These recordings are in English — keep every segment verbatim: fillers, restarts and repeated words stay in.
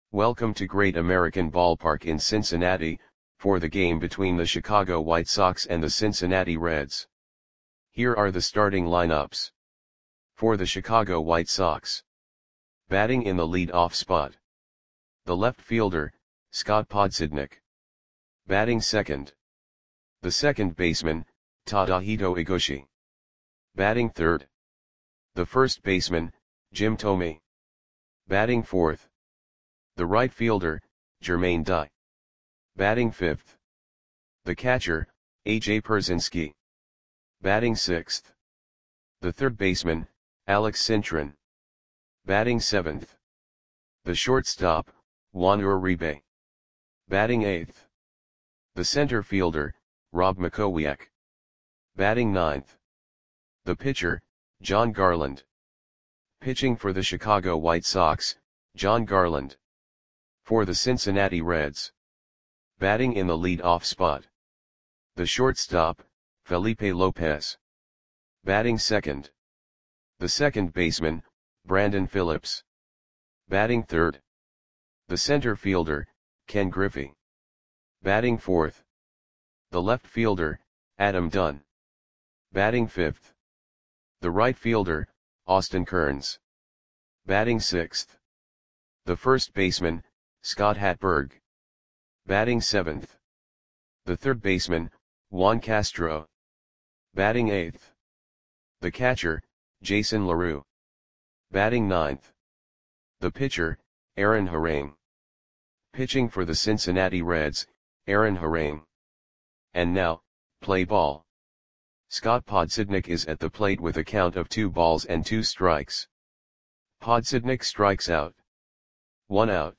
Welcome to Great American Ballpark in Cincinnati, for the game between the Chicago White Sox and the Cincinnati Reds. Here are the starting lineups. For the Chicago White Sox. Batting in the lead-off spot. The left fielder, Scott Podsednik. Batting second. The second baseman, Tadahito Iguchi. Batting third. The first baseman, Jim Thome. Batting fourth. The right fielder, Jermaine Dye. Batting fifth. The catcher, A J Pierzynski. Batting sixth. The third baseman, Alex Cintron. Batting seventh. The shortstop, Juan Uribe. Batting eighth. The center fielder, Rob Makowiak. Batting ninth. The pitcher, Jon Garland. Pitching for the Chicago White Sox, Jon Garland. For the Cincinnati Reds. Batting in the lead-off spot. The shortstop, Felipe Lopez. Batting second. The second baseman, Brandon Phillips. Batting third. The center fielder, Ken Griffey. Batting fourth. The left fielder, Adam Dunn. Batting fifth. The right fielder, Austin Kearns. Batting sixth. The first baseman, Scott Hatteberg. Batting seventh. The third baseman, Juan Castro. Batting eighth. The catcher, Jason LaRue. Batting ninth. The pitcher, Aaron Harang. Pitching for the Cincinnati Reds, Aaron Harang. And now, play ball. Scott Podsednik is at the plate with a count of two balls and two strikes. Podsednik strikes out. One out.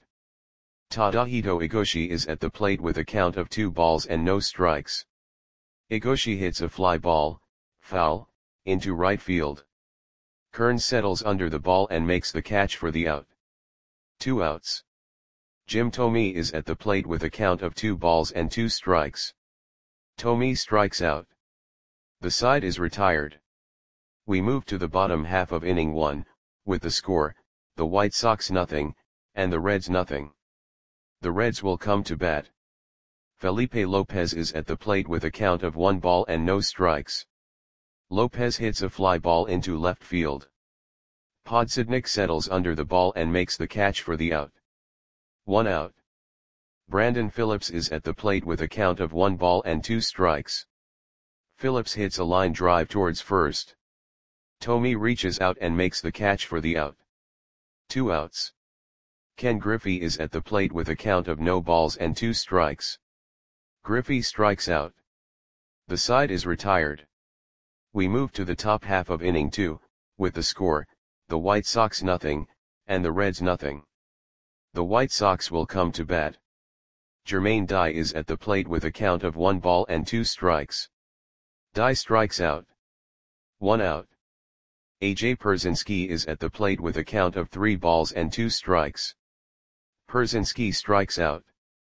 Tadahito Iguchi is at the plate with a count of two balls and no strikes. Iguchi hits a fly ball, foul, into right field. Kearns settles under the ball and makes the catch for the out. Two outs. Jim Thome is at the plate with a count of two balls and two strikes. Thome strikes out. The side is retired. We move to the bottom half of inning one, with the score, the White Sox nothing, and the Reds nothing. The Reds will come to bat. Felipe Lopez is at the plate with a count of one ball and no strikes. Lopez hits a fly ball into left field. Podsednik settles under the ball and makes the catch for the out. One out. Brandon Phillips is at the plate with a count of one ball and two strikes. Phillips hits a line drive towards first. Thome reaches out and makes the catch for the out. Two outs. Ken Griffey is at the plate with a count of no balls and two strikes. Griffey strikes out. The side is retired. We move to the top half of inning two, with the score, the White Sox nothing, and the Reds nothing. The White Sox will come to bat. Jermaine Dye is at the plate with a count of one ball and two strikes. Dye strikes out. One out. A J Pierzynski is at the plate with a count of three balls and two strikes. Pierzynski strikes out.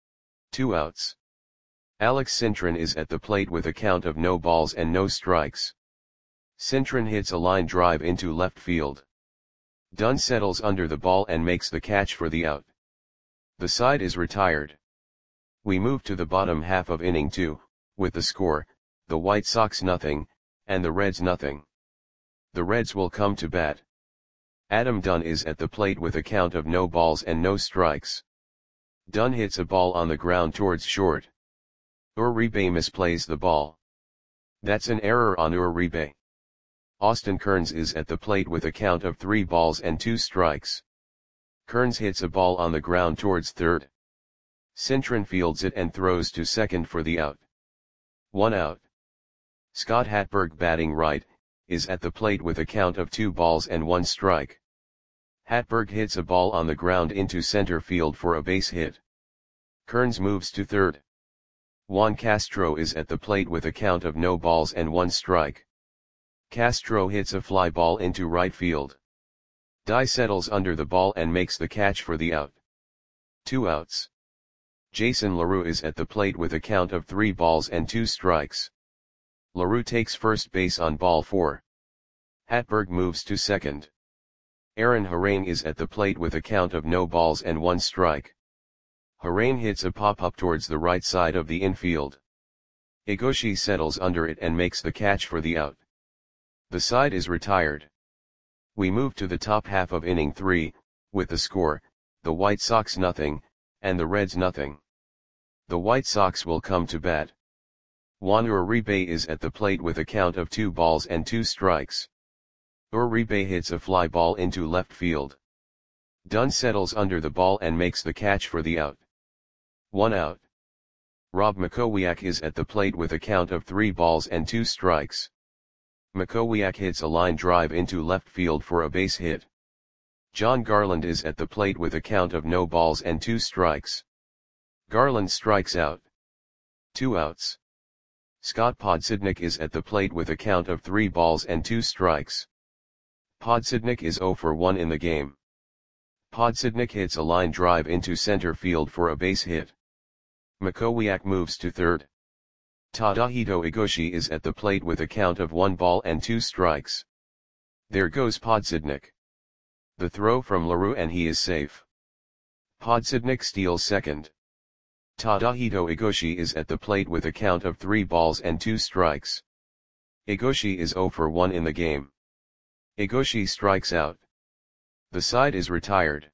Two outs. Alex Cintron is at the plate with a count of no balls and no strikes. Cintron hits a line drive into left field. Dunn settles under the ball and makes the catch for the out. The side is retired. We move to the bottom half of inning two, with the score, the White Sox nothing, and the Reds nothing. The Reds will come to bat. Adam Dunn is at the plate with a count of no balls and no strikes. Dunn hits a ball on the ground towards short. Uribe misplays the ball. That's an error on Uribe. Austin Kearns is at the plate with a count of three balls and two strikes. Kearns hits a ball on the ground towards third. Cintron fields it and throws to second for the out. One out. Scott Hatteberg, batting right, is at the plate with a count of two balls and one strike. Hatteberg hits a ball on the ground into center field for a base hit. Kearns moves to third. Juan Castro is at the plate with a count of no balls and one strike. Castro hits a fly ball into right field. Dye settles under the ball and makes the catch for the out. Two outs. Jason LaRue is at the plate with a count of three balls and two strikes. LaRue takes first base on ball four. Hatteberg moves to second. Aaron Harane is at the plate with a count of no balls and one strike. Harane hits a pop-up towards the right side of the infield. Egoshi settles under it and makes the catch for the out. The side is retired. We move to the top half of inning three, with the score, the White Sox nothing, and the Reds nothing. The White Sox will come to bat. Juan Uribe is at the plate with a count of two balls and two strikes. Uribe hits a fly ball into left field. Dunn settles under the ball and makes the catch for the out. One out. Rob Makowiak is at the plate with a count of three balls and two strikes. Makowiak hits a line drive into left field for a base hit. John Garland is at the plate with a count of no balls and two strikes. Garland strikes out. Two outs. Scott Podsednik is at the plate with a count of three balls and two strikes. Podsednik is zero for one in the game. Podsednik hits a line drive into center field for a base hit. Makowiak moves to third. Tadahito Egoshi is at the plate with a count of one ball and two strikes. There goes Podsednik. The throw from LaRue and he is safe. Podsednik steals second. Tadahito Egoshi is at the plate with a count of three balls and two strikes. Egoshi is zero for one in the game. Egoshi strikes out. The side is retired.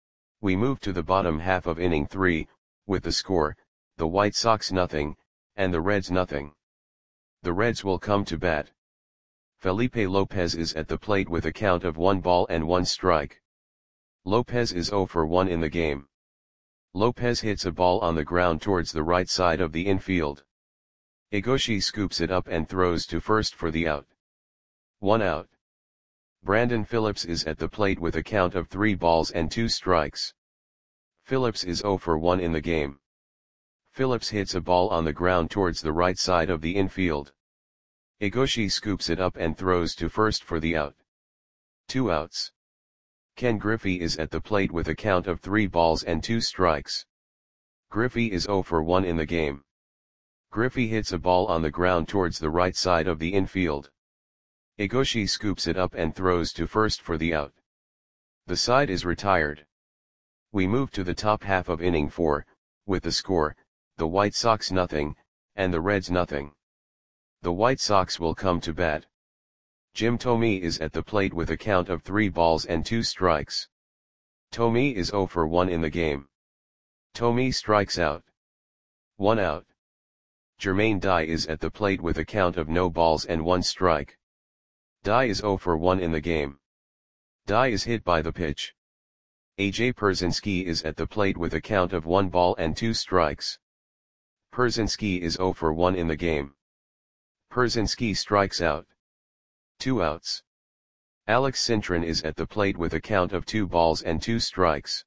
We move to the bottom half of inning three, with the score, the White Sox nothing, and the Reds nothing. The Reds will come to bat. Felipe Lopez is at the plate with a count of one ball and one strike. Lopez is zero for one in the game. Lopez hits a ball on the ground towards the right side of the infield. Egoshi scoops it up and throws to first for the out. One out. Brandon Phillips is at the plate with a count of three balls and two strikes. Phillips is zero for one in the game. Phillips hits a ball on the ground towards the right side of the infield. Egoshi scoops it up and throws to first for the out. Two outs. Ken Griffey is at the plate with a count of three balls and two strikes. Griffey is zero for one in the game. Griffey hits a ball on the ground towards the right side of the infield. Egoshi scoops it up and throws to first for the out. The side is retired. We move to the top half of inning four, with the score, the White Sox nothing, and the Reds nothing. The White Sox will come to bat. Jim Thome is at the plate with a count of three balls and two strikes. Thome is zero for one in the game. Thome strikes out. One out. Jermaine Dye is at the plate with a count of no balls and one strike. Dye is zero for one in the game. Dye is hit by the pitch. A J Pierzynski is at the plate with a count of one ball and two strikes. Pierzynski is zero for one in the game. Pierzynski strikes out. Two outs. Alex Cintron is at the plate with a count of two balls and two strikes.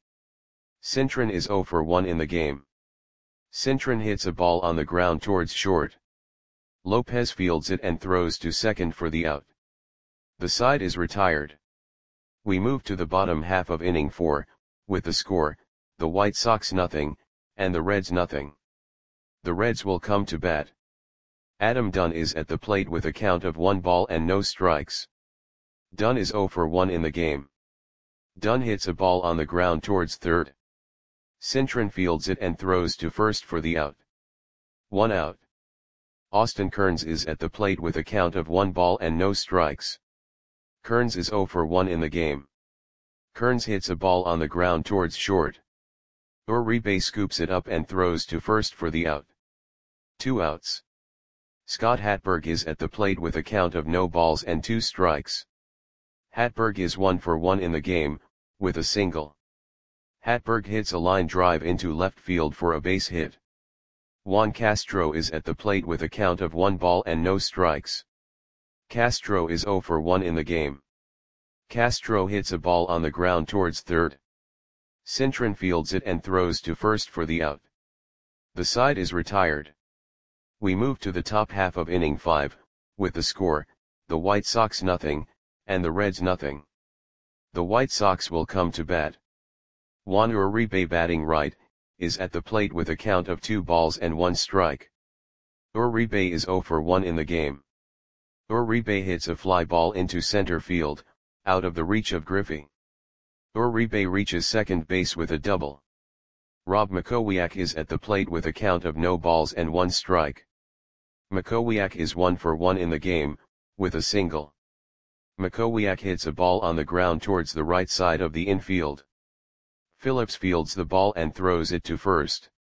Cintron is zero for one in the game. Cintron hits a ball on the ground towards short. Lopez fields it and throws to second for the out. The side is retired. We move to the bottom half of inning four, with the score, the White Sox nothing, and the Reds nothing. The Reds will come to bat. Adam Dunn is at the plate with a count of one ball and no strikes. Dunn is zero for one in the game. Dunn hits a ball on the ground towards third. Cintron fields it and throws to first for the out. One out. Austin Kearns is at the plate with a count of one ball and no strikes. Kearns is zero for one in the game. Kearns hits a ball on the ground towards short. Uribe scoops it up and throws to first for the out. Two outs. Scott Hatberg is at the plate with a count of no balls and two strikes. Hatberg is one for one in the game, with a single. Hatberg hits a line drive into left field for a base hit. Juan Castro is at the plate with a count of one ball and no strikes. Castro is zero for one in the game. Castro hits a ball on the ground towards third. Cintron fields it and throws to first for the out. The side is retired. We move to the top half of inning five, with the score, the White Sox nothing, and the Reds nothing. The White Sox will come to bat. Juan Uribe batting right, is at the plate with a count of two balls and one strike. Uribe is zero for one in the game. Uribe hits a fly ball into center field, out of the reach of Griffey. Uribe reaches second base with a double. Rob Makowiak is at the plate with a count of no balls and one strike. Makowiak is one for one in the game, with a single. Makowiak hits a ball on the ground towards the right side of the infield. Phillips fields the ball and throws it to first.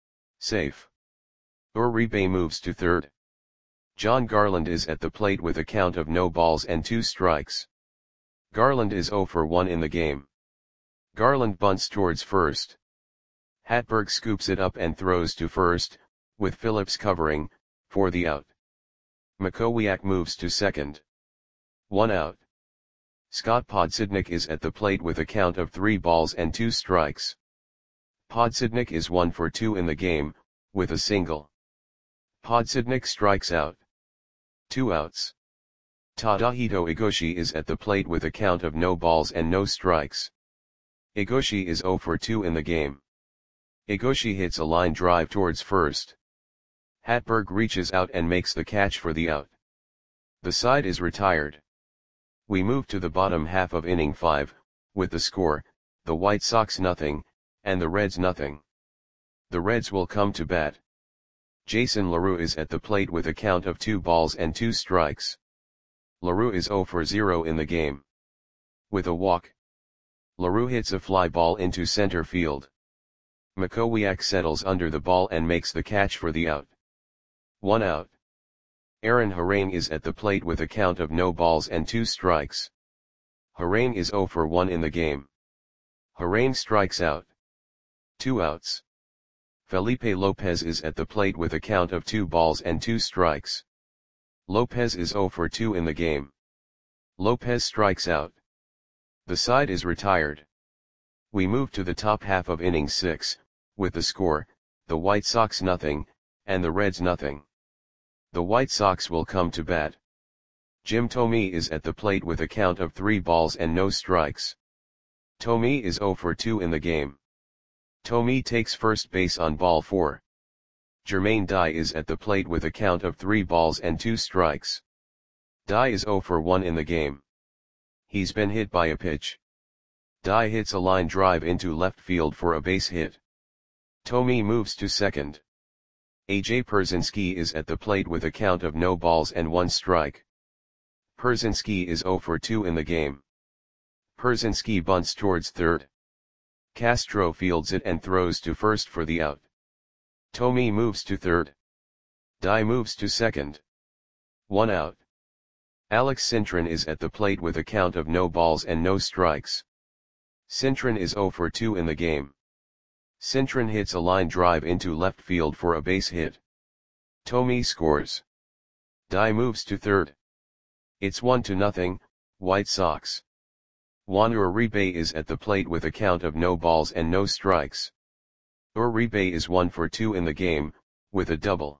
Safe. Uribe moves to third. John Garland is at the plate with a count of no balls and two strikes. Garland is zero for one in the game. Garland bunts towards first. Hatberg scoops it up and throws to first, with Phillips covering, for the out. Makowiak moves to second. One out. Scott Podsednik is at the plate with a count of three balls and two strikes. Podsednik is one for two in the game, with a single. Podsednik strikes out. Two outs. Tadahito Igoshi is at the plate with a count of no balls and no strikes. Igoshi is zero for two in the game. Igoshi hits a line drive towards first. Hatberg reaches out and makes the catch for the out. The side is retired. We move to the bottom half of inning five, with the score, the White Sox nothing, and the Reds nothing. The Reds will come to bat. Jason LaRue is at the plate with a count of two balls and two strikes. LaRue is zero for zero in the game. With a walk, LaRue hits a fly ball into center field. Makowiak settles under the ball and makes the catch for the out. One out. Aaron Harang is at the plate with a count of no balls and two strikes. Harang is zero for one in the game. Harang strikes out. Two outs. Felipe Lopez is at the plate with a count of two balls and two strikes. Lopez is zero for two in the game. Lopez strikes out. The side is retired. We move to the top half of inning six, with the score, the White Sox nothing, and the Reds nothing. The White Sox will come to bat. Jim Thome is at the plate with a count of three balls and no strikes. Thome is zero for two in the game. Thome takes first base on ball four. Jermaine Dye is at the plate with a count of three balls and two strikes. Dye is zero for one in the game. He's been hit by a pitch. Dye hits a line drive into left field for a base hit. Thome moves to second. A J Pierzynski is at the plate with a count of no balls and one strike. Pierzynski is zero for two in the game. Pierzynski bunts towards third. Castro fields it and throws to first for the out. Thome moves to third. Dye moves to second. One out. Alex Cintron is at the plate with a count of no balls and no strikes. Cintron is zero for two in the game. Cintron hits a line drive into left field for a base hit. Thome scores. Dye moves to third. It's one to nothing, White Sox. Juan Uribe is at the plate with a count of no balls and no strikes. Uribe is one for two in the game, with a double.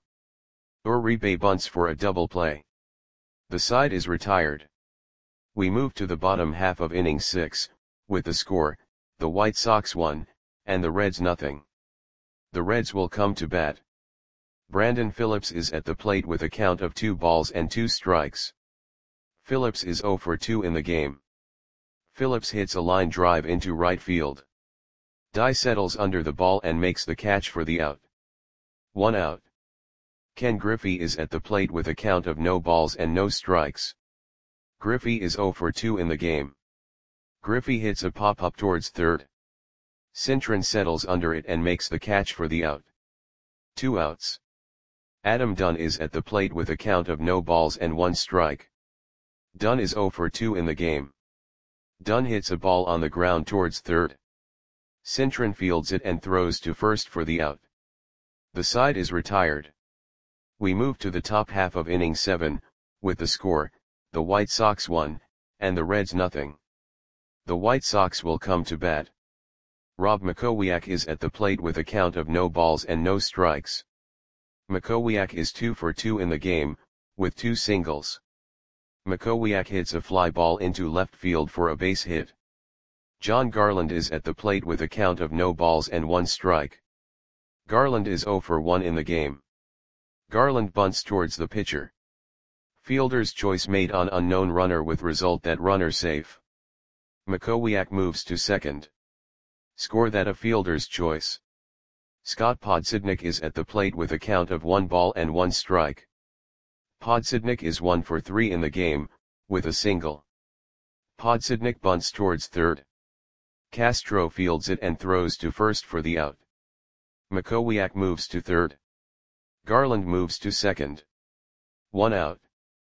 Uribe bunts for a double play. The side is retired. We move to the bottom half of inning six, with the score, the White Sox one, and the Reds nothing. The Reds will come to bat. Brandon Phillips is at the plate with a count of two balls and two strikes. Phillips is zero for two in the game. Phillips hits a line drive into right field. Dye settles under the ball and makes the catch for the out. One out. Ken Griffey is at the plate with a count of no balls and no strikes. Griffey is zero for two in the game. Griffey hits a pop-up towards third. Cintron settles under it and makes the catch for the out. Two outs. Adam Dunn is at the plate with a count of no balls and one strike. Dunn is zero for two in the game. Dunn hits a ball on the ground towards third. Cintron fields it and throws to first for the out. The side is retired. We move to the top half of inning seven, with the score, the White Sox one, and the Reds nothing. The White Sox will come to bat. Rob Makowiak is at the plate with a count of no balls and no strikes. Makowiak is two for two in the game, with two singles. Makowiak hits a fly ball into left field for a base hit. John Garland is at the plate with a count of no balls and one strike. Garland is zero for one in the game. Garland bunts towards the pitcher. Fielder's choice made on unknown runner with result that runner safe. Makowiak moves to second. Score that a fielder's choice. Scott Podsednik is at the plate with a count of one ball and one strike. Podsednik is one for three in the game, with a single. Podsednik bunts towards third. Castro fields it and throws to first for the out. Makowiak moves to third. Garland moves to second. One out.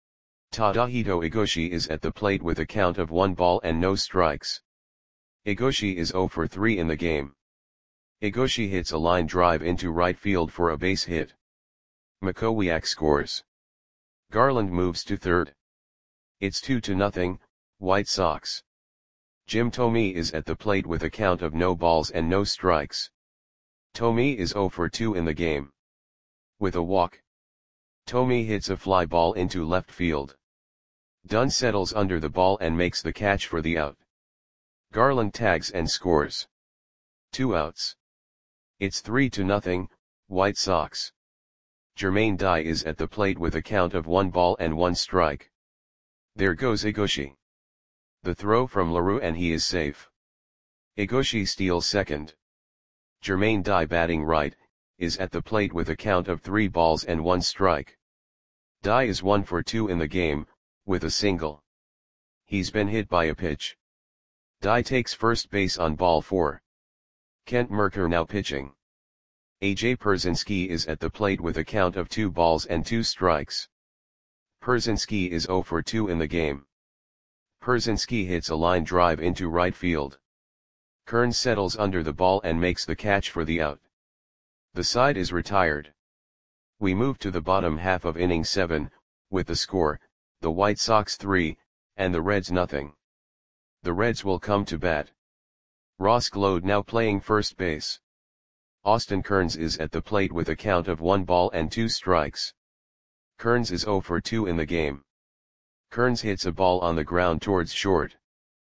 Tadahito Igoshi is at the plate with a count of one ball and no strikes. Igoshi is zero for three in the game. Igoshi hits a line drive into right field for a base hit. Makowiak scores. Garland moves to third. It's two to nothing, White Sox. Jim Thome is at the plate with a count of no balls and no strikes. Thome is zero for two in the game. With a walk, Thome hits a fly ball into left field. Dunn settles under the ball and makes the catch for the out. Garland tags and scores. Two outs. It's three to nothing, White Sox. Jermaine Dye is at the plate with a count of one ball and one strike. There goes Igoshi. The throw from LaRue and he is safe. Igoshi steals second. Jermaine Dye batting right, is at the plate with a count of three balls and one strike. Dye is one for two in the game, with a single. He's been hit by a pitch. Dye takes first base on ball four. Kent Mercker now pitching. A J Pierzynski is at the plate with a count of two balls and two strikes. Pierzynski is zero for two in the game. Pierzynski hits a line drive into right field. Kearns settles under the ball and makes the catch for the out. The side is retired. We move to the bottom half of inning seven, with the score, the White Sox three, and the Reds nothing. The Reds will come to bat. Ross Glode now playing first base. Austin Kearns is at the plate with a count of one ball and two strikes. Kearns is zero for two in the game. Kearns hits a ball on the ground towards short.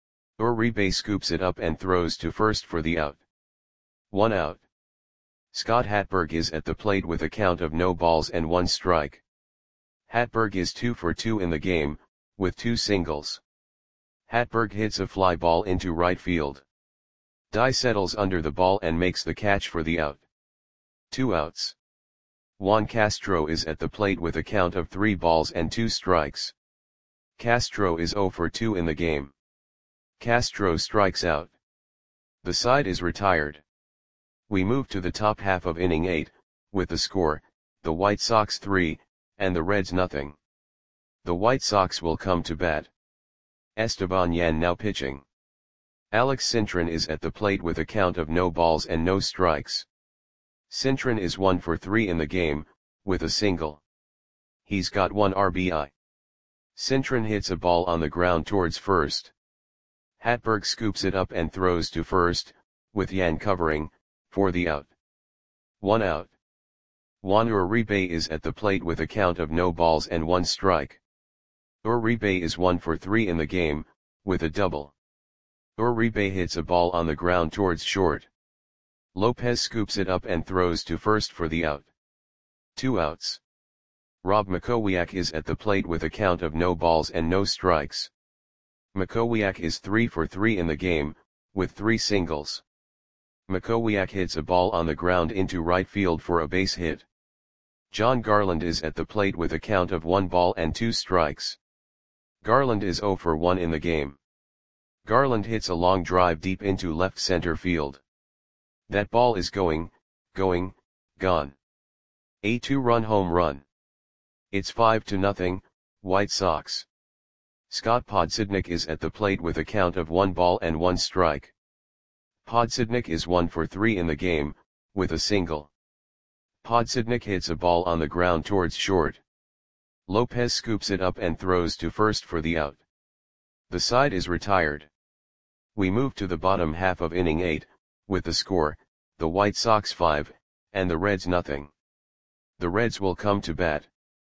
Uribe scoops it up and throws to first for the out. One out. Scott Hatberg is at the plate with a count of no balls and one strike. Hatberg is two for two in the game, with two singles. Hatberg hits a fly ball into right field. Dye settles under the ball and makes the catch for the out. Two outs. Juan Castro is at the plate with a count of three balls and two strikes. Castro is zero for two in the game. Castro strikes out. The side is retired. We move to the top half of inning eight, with the score, the White Sox three, and the Reds nothing. The White Sox will come to bat. Esteban Yan now pitching. Alex Cintron is at the plate with a count of no balls and no strikes. Cintron is one for three in the game, with a single. He's got one R B I. Cintron hits a ball on the ground towards first. Hatberg scoops it up and throws to first, with Yan covering, for the out. One out. Juan Uribe is at the plate with a count of no balls and one strike. Uribe is one for three in the game, with a double. Uribe hits a ball on the ground towards short. Lopez scoops it up and throws to first for the out. Two outs. Rob Makowiak is at the plate with a count of no balls and no strikes. Makowiak is three for three in the game, with three singles. Makowiak hits a ball on the ground into right field for a base hit. John Garland is at the plate with a count of one ball and two strikes. Garland is zero for one in the game. Garland hits a long drive deep into left center field. That ball is going, going, gone. A two-run home run. It's five to nothing, White Sox. Scott Podsednik is at the plate with a count of one ball and one strike. Podsednik is one for three in the game, with a single. Podsednik hits a ball on the ground towards short. Lopez scoops it up and throws to first for the out. The side is retired. We move to the bottom half of inning eight, with the score, the White Sox five, and the Reds nothing. The Reds will come to bat.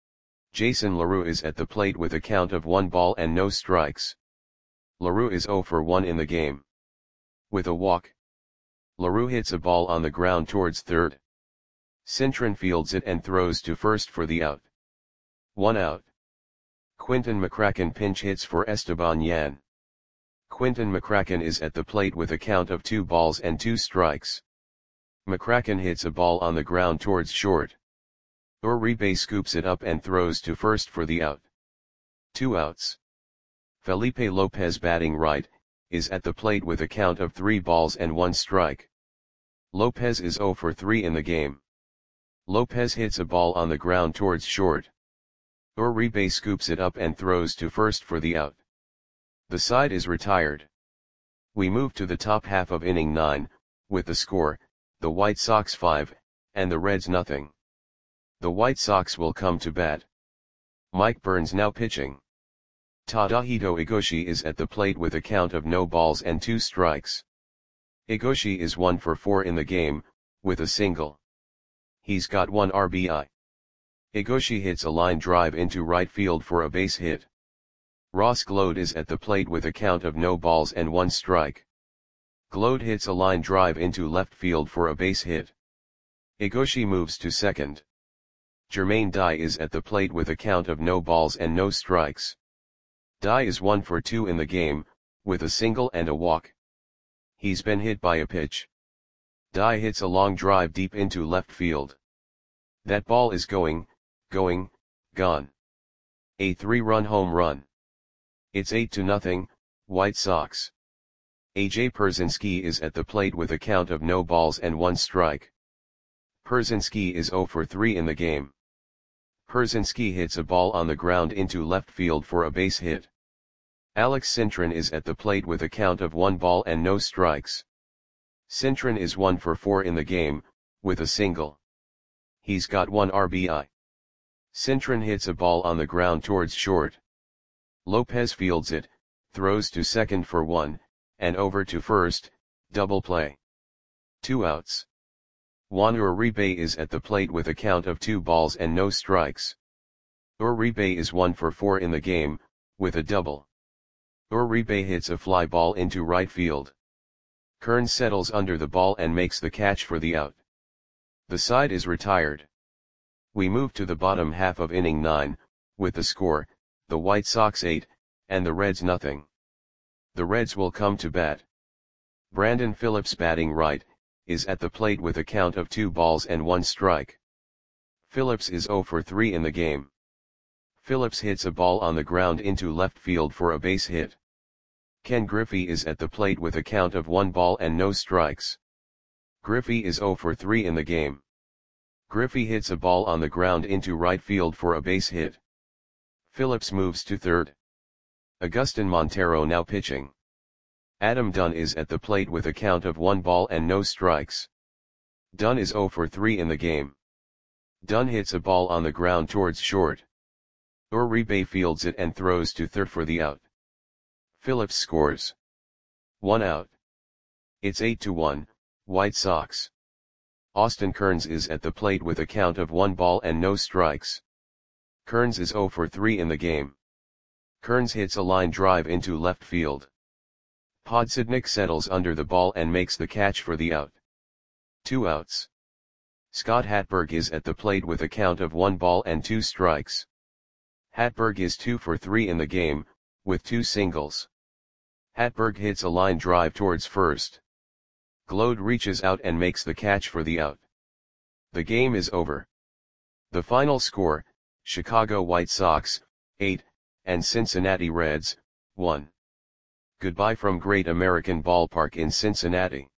Jason LaRue is at the plate with a count of one ball and no strikes. LaRue is zero for one in the game. With a walk, LaRue hits a ball on the ground towards third. Cintron fields it and throws to first for the out. One out. Quinton McCracken pinch hits for Esteban Yan. Quinton McCracken is at the plate with a count of two balls and two strikes. McCracken hits a ball on the ground towards short. Uribe scoops it up and throws to first for the out. Two outs. Felipe Lopez, batting right, is at the plate with a count of three balls and one strike. Lopez is oh for three in the game. Lopez hits a ball on the ground towards short. Uribe scoops it up and throws to first for the out. The side is retired. We move to the top half of inning nine, with the score, the White Sox five, and the Reds nothing. The White Sox will come to bat. Mike Burns now pitching. Tadahito Igoshi is at the plate with a count of no balls and two strikes. Igoshi is one for four in the game, with a single. He's got one R B I. Igoshi hits a line drive into right field for a base hit. Ross Gload is at the plate with a count of no balls and one strike. Gload hits a line drive into left field for a base hit. Igoshi moves to second. Jermaine Dye is at the plate with a count of no balls and no strikes. Dye is one for two in the game, with a single and a walk. He's been hit by a pitch. Dye hits a long drive deep into left field. That ball is going, going, gone. A three-run home run. It's eight to nothing, White Sox. A J Pierzynski is at the plate with a count of no balls and one strike. Pierzynski is oh for three in the game. Pierzynski hits a ball on the ground into left field for a base hit. Alex Cintron is at the plate with a count of one ball and no strikes. Cintron is one for four in the game, with a single. He's got one R B I. Cintron hits a ball on the ground towards short. Lopez fields it, throws to second for one, and over to first, double play. Two outs. Juan Uribe is at the plate with a count of two balls and no strikes. Uribe is one for four in the game, with a double. Uribe hits a fly ball into right field. Kern settles under the ball and makes the catch for the out. The side is retired. We move to the bottom half of inning nine, with the score, the White Sox eight, and the Reds nothing. The Reds will come to bat. Brandon Phillips, batting right, is at the plate with a count of two balls and one strike. Phillips is oh for three in the game. Phillips hits a ball on the ground into left field for a base hit. Ken Griffey is at the plate with a count of one ball and no strikes. Griffey is oh for three in the game. Griffey hits a ball on the ground into right field for a base hit. Phillips moves to third. Agustin Montero now pitching. Adam Dunn is at the plate with a count of one ball and no strikes. Dunn is oh for three in the game. Dunn hits a ball on the ground towards short. Uribe fields it and throws to third for the out. Phillips scores. One out. It's eight to one, White Sox. Austin Kearns is at the plate with a count of one ball and no strikes. Kearns is oh for three in the game. Kearns hits a line drive into left field. Podsednik settles under the ball and makes the catch for the out. Two outs. Scott Hatberg is at the plate with a count of one ball and two strikes. Hatberg is two for three in the game, with two singles. Hatberg hits a line drive towards first. Gload reaches out and makes the catch for the out. The game is over. The final score, Chicago White Sox, eight, and Cincinnati Reds, one. Goodbye from Great American Ballpark in Cincinnati.